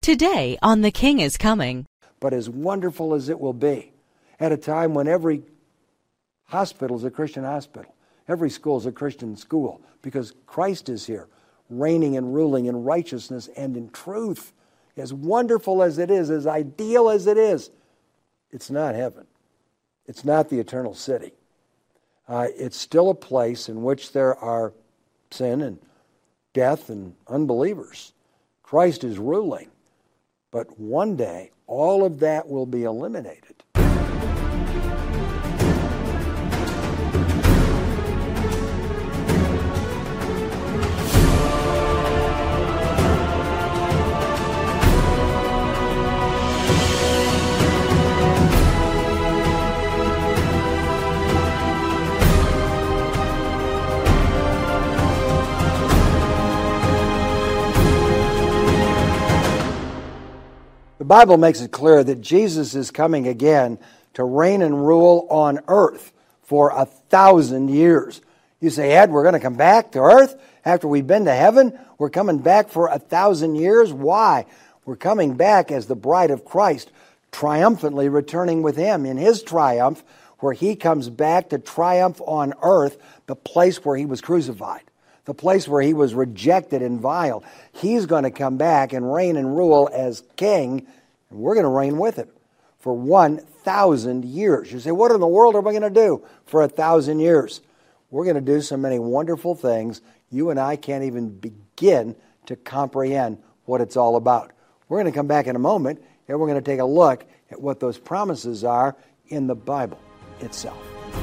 Today on The King is Coming. But as wonderful as it will be, at a time when every hospital is a Christian hospital, every school is a Christian school, because Christ is here, reigning and ruling in righteousness and in truth. As wonderful as it is, as ideal as it is, it's not heaven. It's not the eternal city. It's still a place in which there are sin and death and unbelievers. Christ is ruling. But one day, all of that will be eliminated. The Bible makes it clear that Jesus is coming again to reign and rule on earth for 1,000 years. You say, Ed, we're going to come back to earth after we've been to heaven? We're coming back for 1,000 years? Why? We're coming back as the bride of Christ, triumphantly returning with Him in His triumph, where He comes back to triumph on earth, the place where He was crucified, the place where He was rejected and vile. He's going to come back and reign and rule as King, and we're going to reign with Him for 1,000 years. You say, what in the world are we going to do for 1,000 years? We're going to do so many wonderful things, you and I can't even begin to comprehend what it's all about. We're going to come back in a moment, and we're going to take a look at what those promises are in the Bible itself.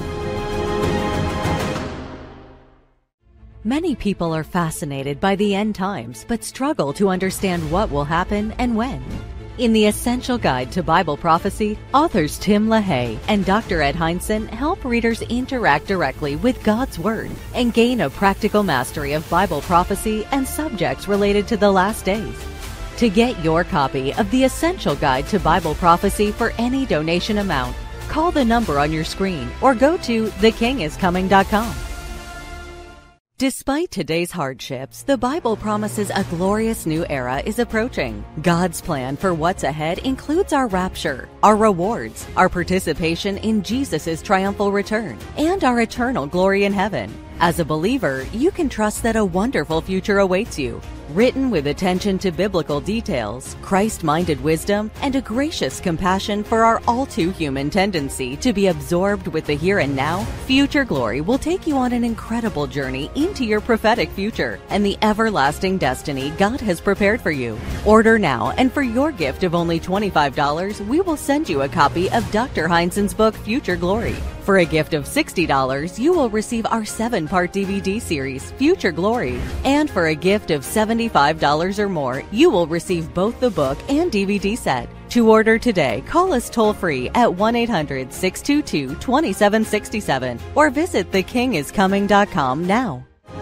Many people are fascinated by the end times, but struggle to understand what will happen and when. In the Essential Guide to Bible Prophecy, authors Tim LaHaye and Dr. Ed Hindson help readers interact directly with God's Word and gain a practical mastery of Bible prophecy and subjects related to the last days. To get your copy of the Essential Guide to Bible Prophecy for any donation amount, call the number on your screen or go to thekingiscoming.com. Despite today's hardships, the Bible promises a glorious new era is approaching. God's plan for what's ahead includes our rapture, our rewards, our participation in Jesus' triumphal return, and our eternal glory in heaven. As a believer, you can trust that a wonderful future awaits you. Written with attention to biblical details, Christ-minded wisdom, and a gracious compassion for our all-too-human tendency to be absorbed with the here and now, Future Glory will take you on an incredible journey into your prophetic future and the everlasting destiny God has prepared for you. Order now, and for your gift of only $25, we will send you a copy of Dr. Hindson's book, Future Glory. For a gift of $60, you will receive our 7-part DVD series, Future Glory. And for a gift of $75 or more, you will receive both the book and DVD set. To order today, call us toll-free at 1-800-622-2767 or visit thekingiscoming.com now.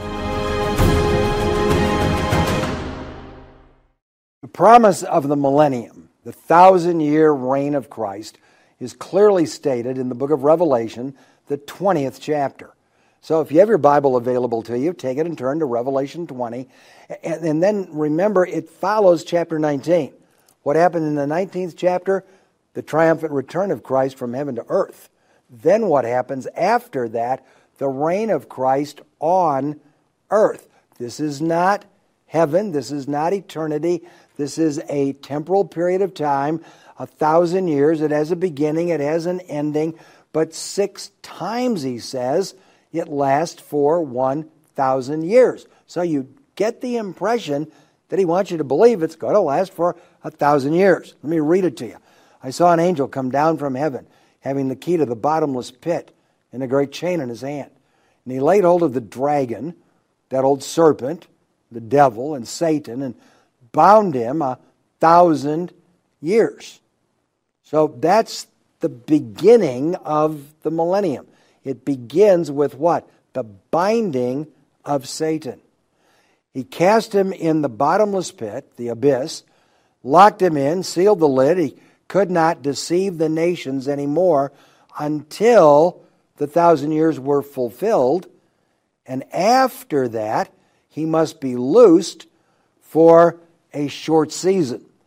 The promise of the millennium, the 1,000-year reign of Christ, is clearly stated in the book of Revelation, the 20th chapter. So if you have your Bible available to you, take it and turn to Revelation 20. And then remember, it follows chapter 19. What happened in the 19th chapter? The triumphant return of Christ from heaven to earth. Then what happens after that? The reign of Christ on earth. This is not heaven. This is not eternity. This is a temporal period of time, 1,000 years. It has a beginning, it has an ending, but 6 times, he says, it lasts for 1,000 years. So you get the impression that he wants you to believe it's going to last for 1,000 years. Let me read it to you. I saw an angel come down from heaven, having the key to the bottomless pit and a great chain in his hand. And he laid hold of the dragon, that old serpent, the devil and Satan, and bound him 1,000 years. So that's the beginning of the millennium. It begins with what? The binding of Satan. He cast him in the bottomless pit, the abyss, locked him in, sealed the lid. He could not deceive the nations anymore until the 1,000 years were fulfilled. And after that, he must be loosed for a short season.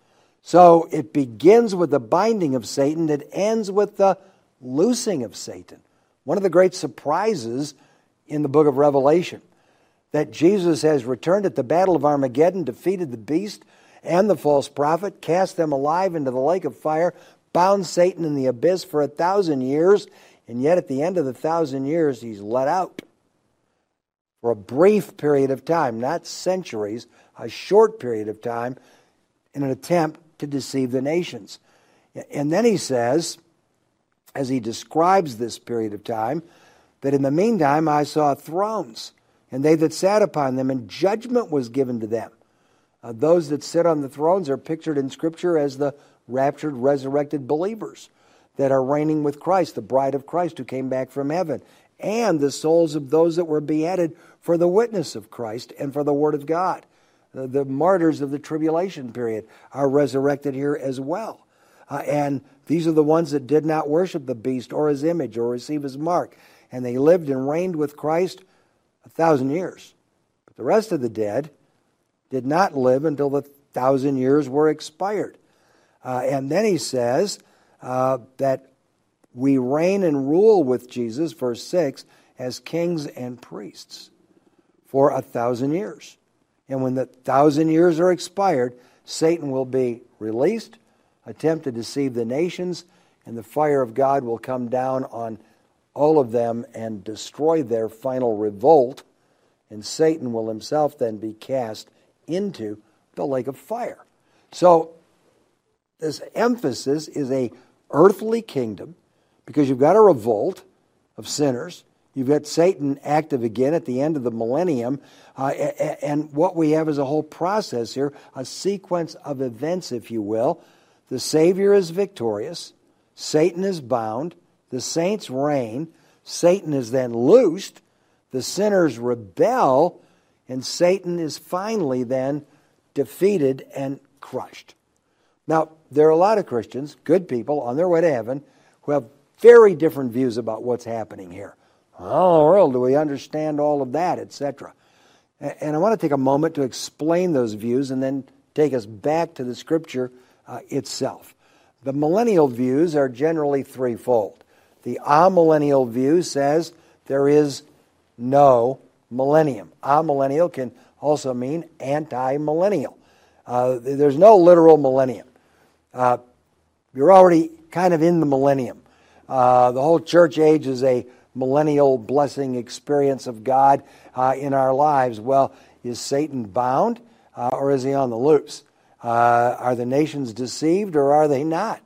So it begins with the binding of Satan. It ends with the loosing of Satan. One of the great surprises in the book of Revelation, that Jesus has returned at the battle of Armageddon, defeated the beast and the false prophet, cast them alive into the lake of fire, bound Satan in the abyss for 1,000 years, and yet at the end of the 1,000 years, he's let out for a brief period of time, not centuries, a short period of time, in an attempt to deceive the nations. And then he says, as he describes this period of time, that in the meantime I saw thrones, and they that sat upon them, and judgment was given to them. Those that sit on the thrones are pictured in Scripture as the raptured, resurrected believers that are reigning with Christ, the bride of Christ who came back from heaven, and the souls of those that were beheaded for the witness of Christ and for the Word of God. The martyrs of the tribulation period are resurrected here as well. And these are the ones that did not worship the beast or his image or receive his mark. And they lived and reigned with Christ 1,000 years. But the rest of the dead did not live until the 1,000 years were expired. And then he says that we reign and rule with Jesus, verse 6, as kings and priests for 1,000 years. And when the 1,000 years are expired, Satan will be released, attempt to deceive the nations, and the fire of God will come down on all of them and destroy their final revolt, and Satan will himself then be cast into the lake of fire. So this emphasis is a earthly kingdom, because you've got a revolt of sinners. You've got Satan active again at the end of the millennium. And what we have is a whole process here, a sequence of events, if you will. The Savior is victorious. Satan is bound. The saints reign. Satan is then loosed. The sinners rebel. And Satan is finally then defeated and crushed. Now, there are a lot of Christians, good people, on their way to heaven, who have very different views about what's happening here. How in the world do we understand all of that, etc.? And I want to take a moment to explain those views and then take us back to the Scripture itself. The millennial views are generally threefold. The amillennial view says there is no millennium. Amillennial can also mean anti-millennial. There's no literal millennium. You're already kind of in the millennium. The whole church age is a millennial blessing experience of God in our lives. Well, is Satan bound or is he on the loose? Are the nations deceived or are they not?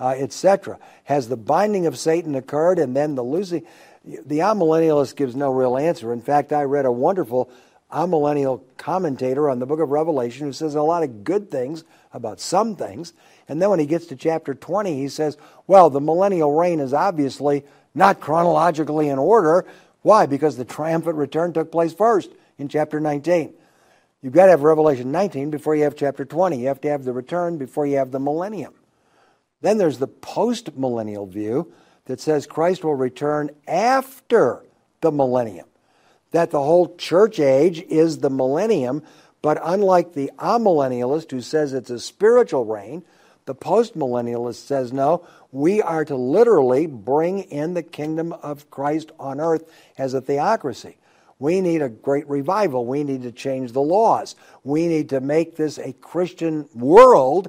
Etc. Has the binding of Satan occurred and then the loosing? The amillennialist gives no real answer. In fact, I read a wonderful amillennial commentator on the book of Revelation who says a lot of good things about some things. And then when he gets to chapter 20, he says, well, the millennial reign is obviously not chronologically in order. Why? Because the triumphant return took place first in chapter 19. You've got to have Revelation 19 before you have chapter 20. You have to have the return before you have the millennium. Then there's the post-millennial view that says Christ will return after the millennium. That the whole church age is the millennium, but unlike the amillennialist who says it's a spiritual reign, the postmillennialist says, no, we are to literally bring in the kingdom of Christ on earth as a theocracy. We need a great revival. We need to change the laws. We need to make this a Christian world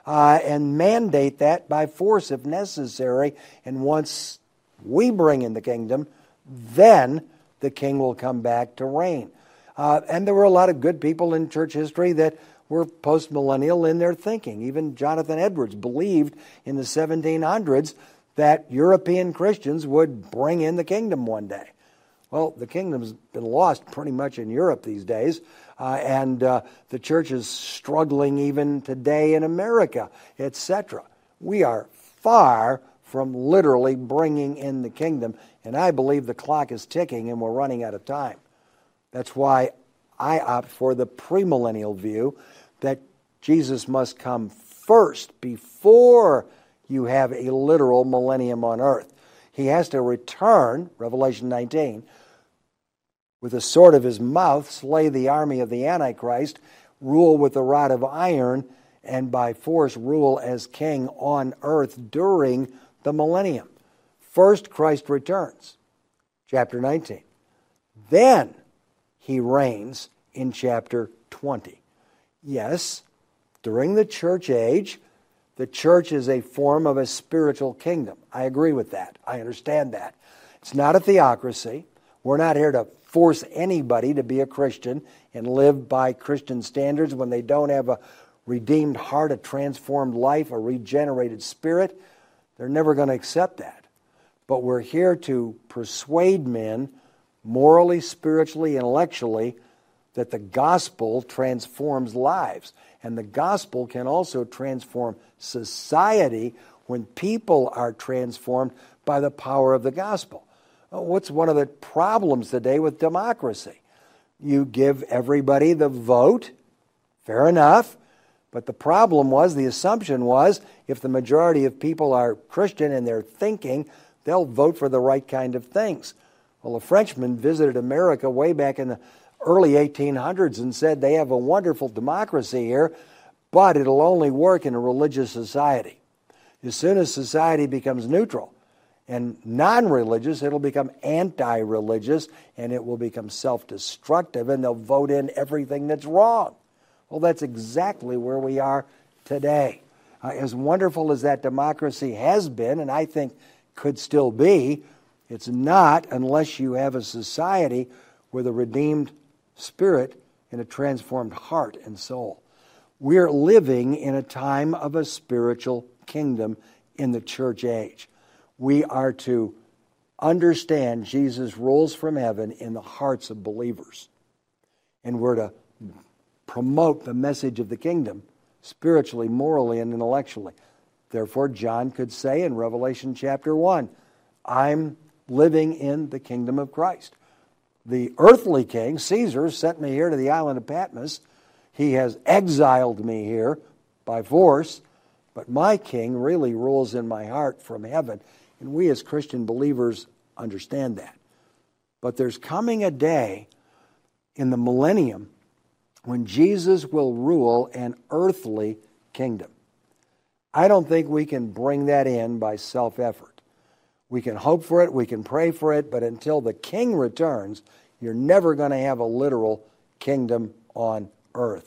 and mandate that by force if necessary. And once we bring in the kingdom, then the king will come back to reign. And there were a lot of good people in church history that were post-millennial in their thinking. Even Jonathan Edwards believed in the 1700s that European Christians would bring in the kingdom one day. Well, the kingdom's been lost pretty much in Europe these days, and the church is struggling even today in America, etc. We are far from literally bringing in the kingdom, and I believe the clock is ticking and we're running out of time. That's why I opt for the premillennial view that Jesus must come first before you have a literal millennium on earth. He has to return, Revelation 19, with the sword of his mouth, slay the army of the Antichrist, rule with the rod of iron, and by force rule as king on earth during the millennium. First, Christ returns, chapter 19. Then he reigns in chapter 20. Yes, during the church age, the church is a form of a spiritual kingdom. I agree with that. I understand that. It's not a theocracy. We're not here to force anybody to be a Christian and live by Christian standards when they don't have a redeemed heart, a transformed life, a regenerated spirit. They're never going to accept that. But we're here to persuade men morally, spiritually, intellectually that the gospel transforms lives. And the gospel can also transform society when people are transformed by the power of the gospel. What's one of the problems today with democracy? You give everybody the vote, fair enough, but the problem was, the assumption was, if the majority of people are Christian and they're thinking, they'll vote for the right kind of things. Well, a Frenchman visited America way back in the early 1800s and said they have a wonderful democracy here, but it'll only work in a religious society. As soon as society becomes neutral and non-religious, it'll become anti-religious, and it will become self-destructive, and they'll vote in everything that's wrong. Well, that's exactly where we are today. As wonderful as that democracy has been, and I think could still be, it's not unless you have a society with a redeemed spirit and a transformed heart and soul. We're living in a time of a spiritual kingdom in the church age. We are to understand Jesus rules from heaven in the hearts of believers. And we're to promote the message of the kingdom spiritually, morally, and intellectually. Therefore, John could say in Revelation chapter 1, I'm living in the kingdom of Christ. The earthly king, Caesar, sent me here to the island of Patmos. He has exiled me here by force, but my king really rules in my heart from heaven. And we as Christian believers understand that. But there's coming a day in the millennium when Jesus will rule an earthly kingdom. I don't think we can bring that in by self-effort. We can hope for it, we can pray for it, but until the king returns, you're never going to have a literal kingdom on earth.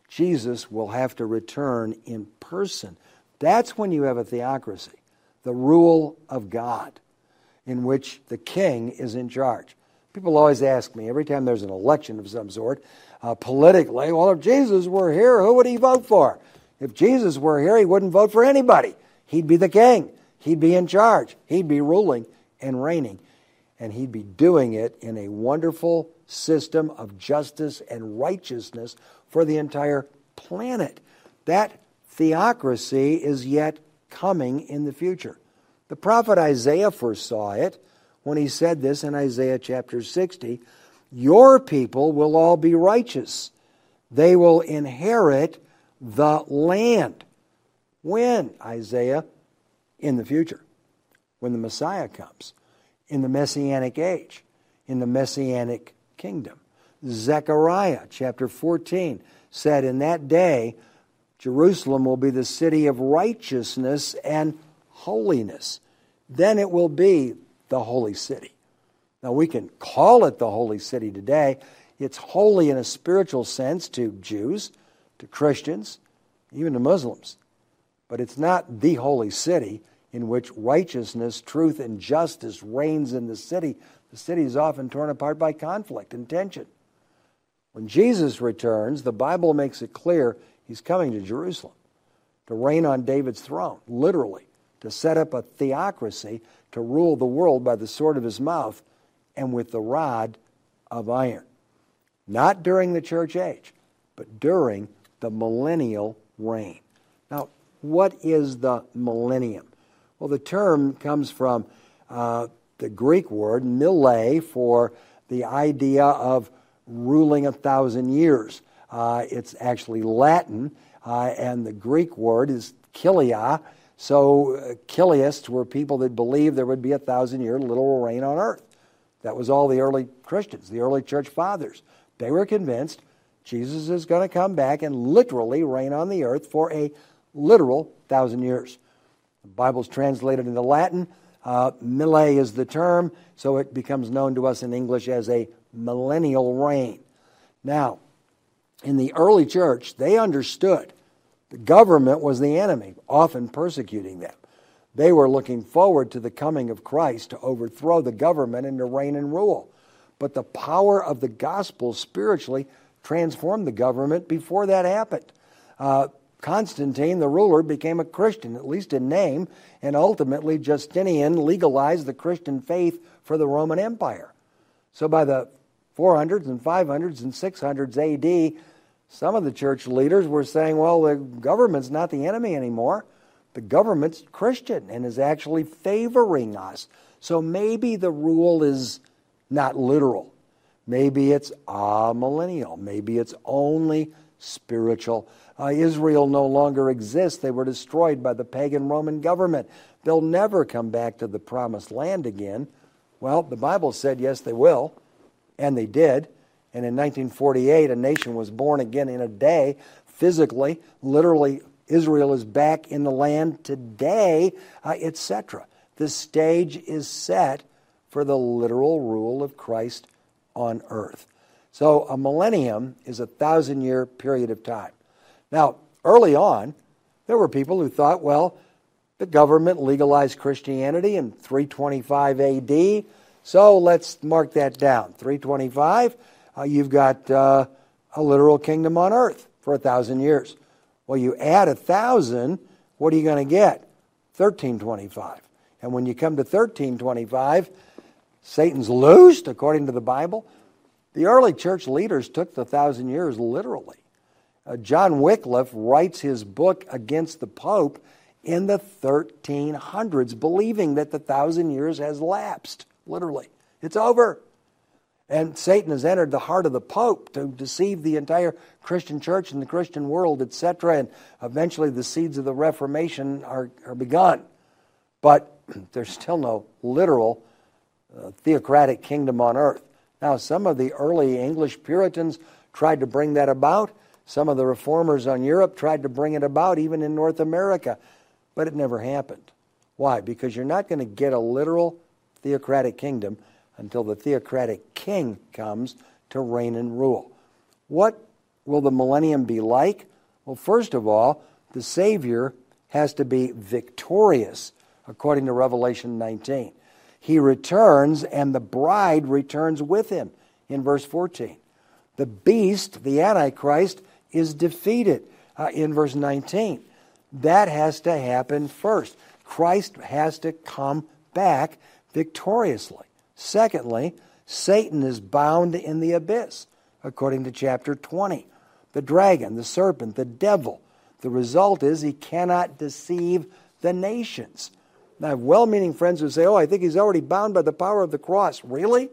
Jesus will have to return in person. That's when you have a theocracy, the rule of God, in which the king is in charge. People always ask me, every time there's an election of some sort, politically, well, if Jesus were here, who would he vote for? If Jesus were here, he wouldn't vote for anybody. He'd be the king. He'd be in charge. He'd be ruling and reigning. And he'd be doing it in a wonderful system of justice and righteousness for the entire planet. That theocracy is yet coming in the future. The prophet Isaiah foresaw it when he said this in Isaiah chapter 60, your people will all be righteous. They will inherit the land. When, Isaiah? In the future, when the Messiah comes, in the Messianic age, in the Messianic kingdom. Zechariah chapter 14 said, in that day, Jerusalem will be the city of righteousness and holiness. Then it will be the holy city. Now we can call it the holy city today. It's holy in a spiritual sense to Jews, to Christians, even to Muslims. But it's not the holy city in which righteousness, truth, and justice reigns in the city. The city is often torn apart by conflict and tension. When Jesus returns, the Bible makes it clear he's coming to Jerusalem to reign on David's throne, literally, to set up a theocracy, to rule the world by the sword of his mouth and with the rod of iron. Not during the church age, but during the millennial reign. Now, what is the millennium? Well, the term comes from the Greek word mille for the idea of ruling 1,000 years. It's actually Latin, and the Greek word is kilia. So kiliists were people that believed there would be 1,000-year literal reign on earth. That was all the early Christians, the early church fathers. They were convinced Jesus is going to come back and literally reign on the earth for a literal 1,000 years. The Bible's translated into Latin. Mille is the term, so it becomes known to us in English as a millennial reign. Now, in the early church, they understood the government was the enemy, often persecuting them. They were looking forward to the coming of Christ to overthrow the government and to reign and rule. But the power of the gospel spiritually transformed the government before that happened. Constantine, the ruler, became a Christian, at least in name, and ultimately Justinian legalized the Christian faith for the Roman Empire. So by the 400s and 500s and 600s AD, some of the church leaders were saying, well, the government's not the enemy anymore. The government's Christian and is actually favoring us. So maybe the rule is not literal. Maybe it's amillennial. Maybe it's only spiritual. Israel no longer exists. They were destroyed by the pagan Roman government. They'll never come back to the promised land again. Well, the Bible said, yes, they will. And they did. And in 1948, a nation was born again in a day. Physically, literally, Israel is back in the land today, etc. The stage is set for the literal rule of Christ on earth. So a millennium is a 1,000-year period of time. Now, early on, there were people who thought, well, the government legalized Christianity in 325 AD, so let's mark that down. 325, you've got a literal kingdom on earth for 1,000 years. Well, you add 1,000, what are you going to get? 1325. And when you come to 1325, Satan's loosed, according to the Bible. The early church leaders took the 1,000 years literally. John Wycliffe writes his book against the Pope in the 1300s, believing that the 1,000 years has lapsed, literally. It's over. And Satan has entered the heart of the Pope to deceive the entire Christian church and the Christian world, etc. And eventually the seeds of the Reformation are begun. But there's still no literal theocratic kingdom on earth. Now, some of the early English Puritans tried to bring that about. Some of the reformers on Europe tried to bring it about, even in North America. But it never happened. Why? Because you're not going to get a literal theocratic kingdom until the theocratic king comes to reign and rule. What will the millennium be like? Well, first of all, the Savior has to be victorious, according to Revelation 19. He returns, and the bride returns with him, in verse 14. The beast, the Antichrist, is defeated, in verse 19. That has to happen first. Christ has to come back victoriously. Secondly, Satan is bound in the abyss, according to chapter 20. The dragon, the serpent, the devil. The result is he cannot deceive the nations. Now, I have well-meaning friends who say, I think he's already bound by the power of the cross. Really?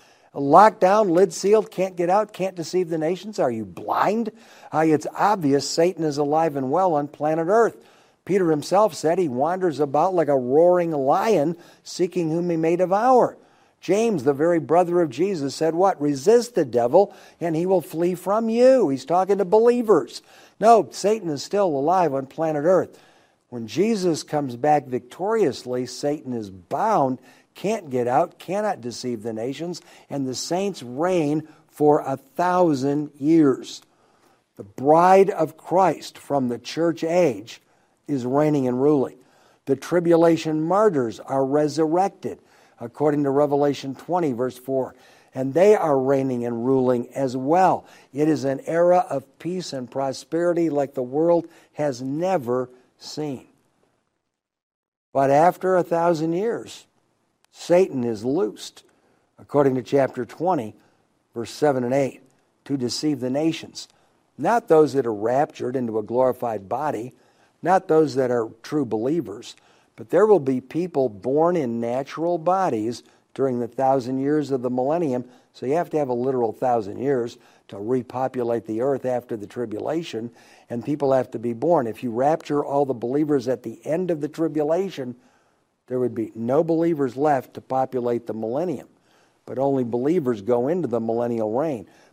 Locked down, lid sealed, can't get out, can't deceive the nations? Are you blind? It's obvious Satan is alive and well on planet Earth. Peter himself said he wanders about like a roaring lion, seeking whom he may devour. James, the very brother of Jesus, said what? Resist the devil, and he will flee from you. He's talking to believers. No, Satan is still alive on planet Earth. When Jesus comes back victoriously, Satan is bound, can't get out, cannot deceive the nations, and the saints reign for 1,000 years. The bride of Christ from the church age is reigning and ruling. The tribulation martyrs are resurrected, according to Revelation 20, verse 4. And they are reigning and ruling as well. It is an era of peace and prosperity like the world has never seen. But after 1,000 years, Satan is loosed, according to chapter 20, verse 7 and 8, to deceive the nations. Not those that are raptured into a glorified body, not those that are true believers, but there will be people born in natural bodies during the 1,000 years of the millennium. So you have to have a literal 1,000 years to repopulate the earth after the tribulation, and people have to be born. If you rapture all the believers at the end of the tribulation, there would be no believers left to populate the millennium. But only believers go into the millennial reign.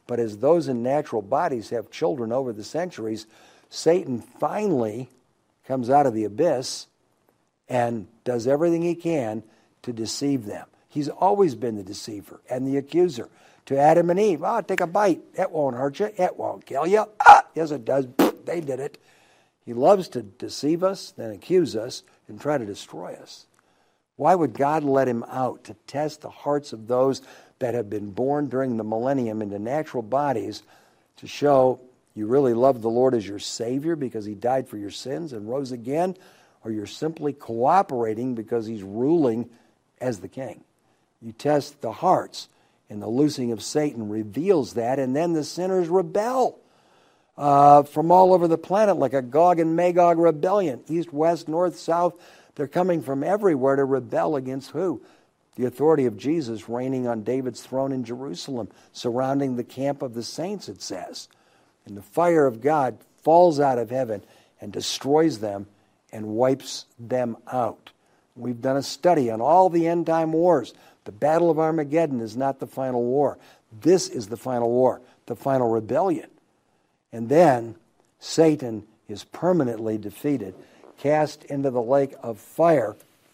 But as those in natural bodies have children over the centuries, Satan finally comes out of the abyss and does everything he can to deceive them. He's always been the deceiver and the accuser. To Adam and Eve, take a bite. That won't hurt you. It won't kill you. Yes, it does. They did it. He loves to deceive us, then accuse us, and try to destroy us. Why would God let him out to test the hearts of those that have been born during the millennium into natural bodies to show you really love the Lord as your Savior because he died for your sins and rose again, or you're simply cooperating because he's ruling as the king? You test the hearts, and the loosing of Satan reveals that, and then the sinners rebel from all over the planet like a Gog and Magog rebellion. East, west, north, south. They're coming from everywhere to rebel against who? The authority of Jesus reigning on David's throne in Jerusalem, surrounding the camp of the saints, it says. And the fire of God falls out of heaven and destroys them and wipes them out. We've done a study on all the end-time wars. The Battle of Armageddon is not the final war. This is the final war, the final rebellion. And then Satan is permanently defeated, cast into the lake of fire,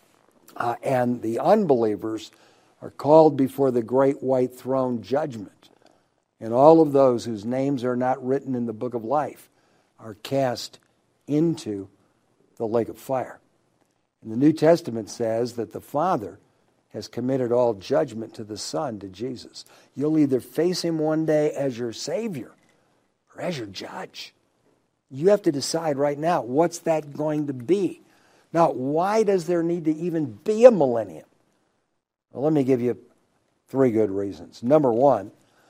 and the unbelievers are called before the great white throne judgment. And all of those whose names are not written in the book of life are cast into the lake of fire. And the New Testament says that the Father has committed all judgment to the Son, to Jesus. You'll either face him one day as your Savior or as your judge. You have to decide right now, what's that going to be? Now, why does there need to even be a millennium? Well, let me give you 3 good reasons. Number 1,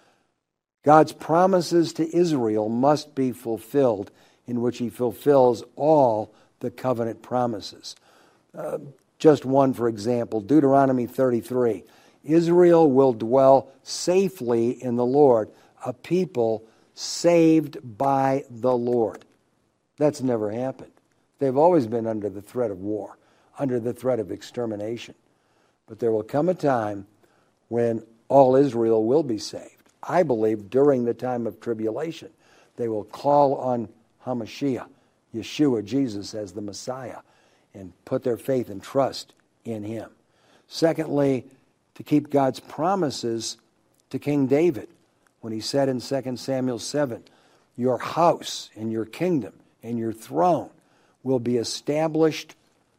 God's promises to Israel must be fulfilled, in which he fulfills all the covenant promises. Just one, for example, Deuteronomy 33. Israel will dwell safely in the Lord, a people saved by the Lord. That's never happened. They've always been under the threat of war, under the threat of extermination. But there will come a time when all Israel will be saved. I believe during the time of tribulation, they will call on HaMashiach, Yeshua, Jesus, as the Messiah, and put their faith and trust in him. Secondly, to keep God's promises to King David, when he said in 2 Samuel 7, your house and your kingdom and your throne will be established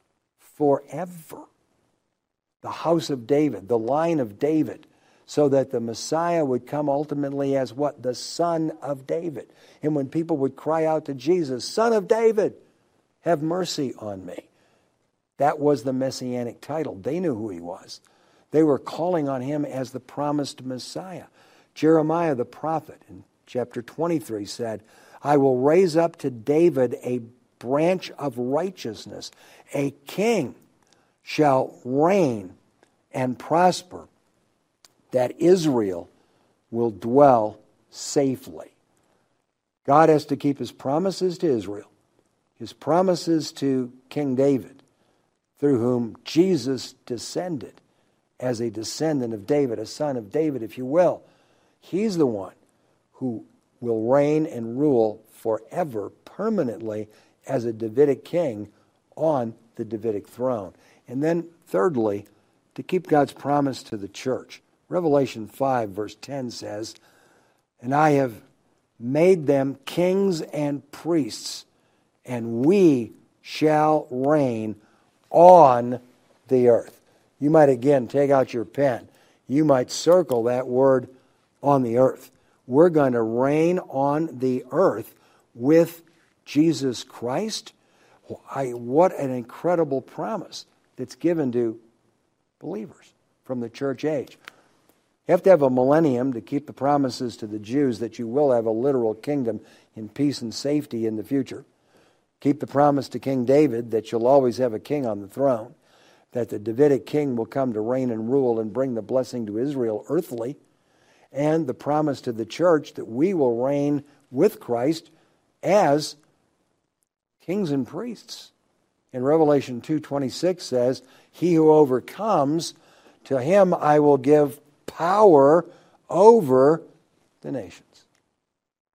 forever. The house of David, the line of David, so that the Messiah would come ultimately as what? The Son of David. And when people would cry out to Jesus, Son of David, have mercy on me. That was the messianic title. They knew who he was. They were calling on him as the promised Messiah. Jeremiah the prophet in chapter 23 said, I will raise up to David a branch of righteousness. A king shall reign and prosper, that Israel will dwell safely. God has to keep his promises to Israel, his promises to King David, through whom Jesus descended as a descendant of David, a son of David, if you will. He's the one who will reign and rule forever, permanently, as a Davidic king on the Davidic throne. And then, thirdly, to keep God's promise to the church. Revelation 5, verse 10 says, and I have made them kings and priests, and we shall reign on the earth. You might again take out your pen. You might circle that word on the earth. We're going to reign on the earth with Jesus Christ. What an incredible promise that's given to believers from the church age. You have to have a millennium to keep the promises to the Jews that you will have a literal kingdom in peace and safety in the future. Keep the promise to King David that you'll always have a king on the throne, that the Davidic king will come to reign and rule and bring the blessing to Israel earthly, and the promise to the church that we will reign with Christ as kings and priests. In Revelation 2:26 says, he who overcomes, to him I will give power over the nations.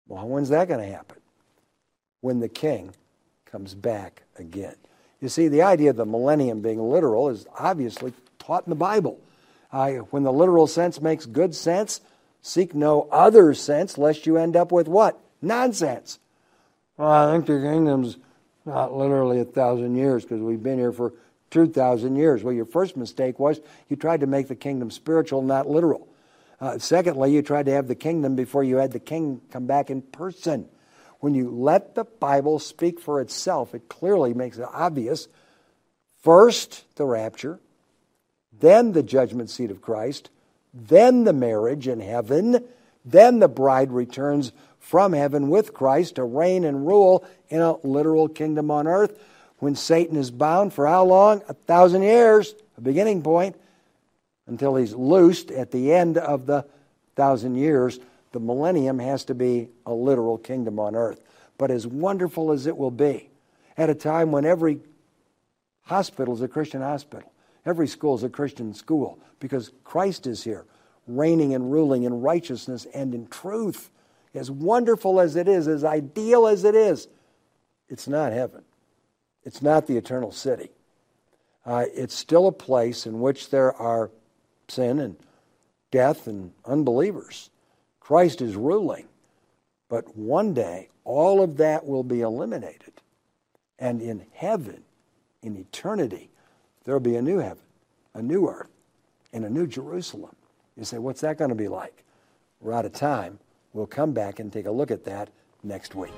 Well, when's that going to happen? When the king comes back again. You see, the idea of the millennium being literal is obviously taught in the Bible. When the literal sense makes good sense, seek no other sense lest you end up with what? Nonsense. Well, I think the kingdom's not literally 1,000 years because we've been here for 2,000 years. Well, your first mistake was you tried to make the kingdom spiritual, not literal. Secondly, you tried to have the kingdom before you had the king come back in person. When you let the Bible speak for itself, it clearly makes it obvious. First, the rapture, then the judgment seat of Christ, then the marriage in heaven, then the bride returns from heaven with Christ to reign and rule in a literal kingdom on earth. When Satan is bound for how long? 1,000 years, a beginning point, until he's loosed at the end of the 1,000 years. The millennium has to be a literal kingdom on earth. But as wonderful as it will be, at a time when every hospital is a Christian hospital, every school is a Christian school, because Christ is here, reigning and ruling in righteousness and in truth. As wonderful as it is, as ideal as it is, it's not heaven. It's not the eternal city. It's still a place in which there are sin and death and unbelievers. Christ is ruling. But one day, all of that will be eliminated. And in heaven, in eternity, there will be a new heaven, a new earth, and a new Jerusalem. You say, what's that going to be like? We're out of time. We'll come back and take a look at that next week.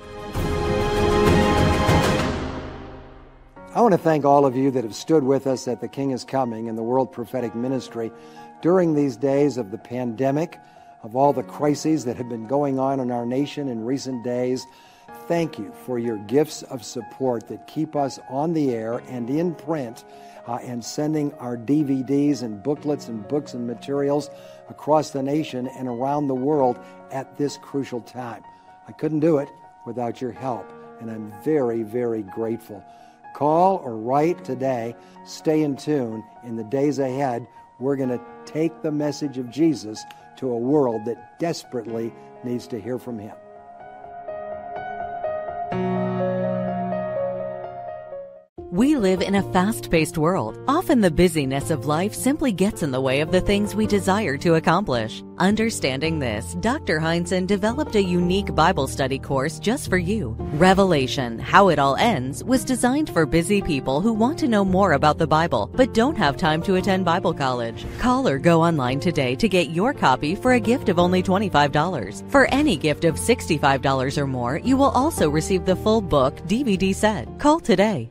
I want to thank all of you that have stood with us at The King is Coming and the World Prophetic Ministry during these days of the pandemic, of all the crises that have been going on in our nation in recent days. Thank you for your gifts of support that keep us on the air and in print and sending our DVDs and booklets and books and materials across the nation and around the world at this crucial time. I couldn't do it without your help, and I'm very, very grateful. Call or write today. Stay in tune. In the days ahead, we're going to take the message of Jesus to a world that desperately needs to hear from Him. We live in a fast-paced world. Often the busyness of life simply gets in the way of the things we desire to accomplish. Understanding this, Dr. Heinzen developed a unique Bible study course just for you. Revelation, How It All Ends, was designed for busy people who want to know more about the Bible but don't have time to attend Bible college. Call or go online today to get your copy for a gift of only $25. For any gift of $65 or more, you will also receive the full book DVD set. Call today.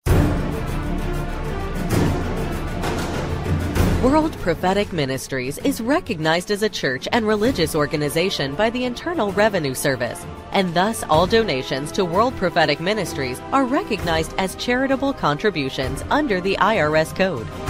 World Prophetic Ministries is recognized as a church and religious organization by the Internal Revenue Service, and thus all donations to World Prophetic Ministries are recognized as charitable contributions under the IRS code.